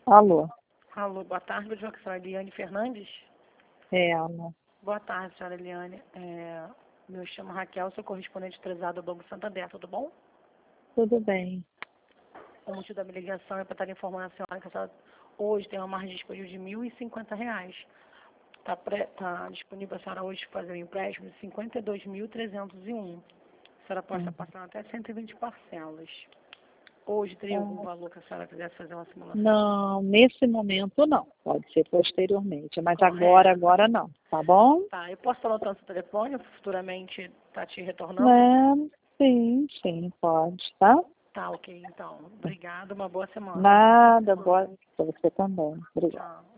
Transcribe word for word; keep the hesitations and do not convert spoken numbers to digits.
Alô, Alô, boa tarde, eu sou a senhora Eliane Fernandes. é Ana. Boa tarde, senhora Eliane. É, me chamo Raquel, sou correspondente autorizado do Banco Santander, tudo bom? Tudo bem. O motivo da minha ligação é para estar informando a senhora que a senhora hoje tem uma margem disponível de mil e cinquenta reais. Está tá disponível a senhora hoje fazer um empréstimo de cinquenta e dois mil trezentos e um. A senhora pode estar Uhum. passando até cento e vinte parcelas. Hoje teria algum Ah, valor que a senhora quisesse fazer uma simulação? não, nesse momento não. Pode ser posteriormente, mas agora, Correto. agora não. Tá bom? Tá, eu posso falar o seu telefone, futuramente tá te retornando? É, sim, sim, pode, tá? Tá, ok, então. Obrigada, uma boa semana. Nada, boa pra você também. Obrigada. Tchau.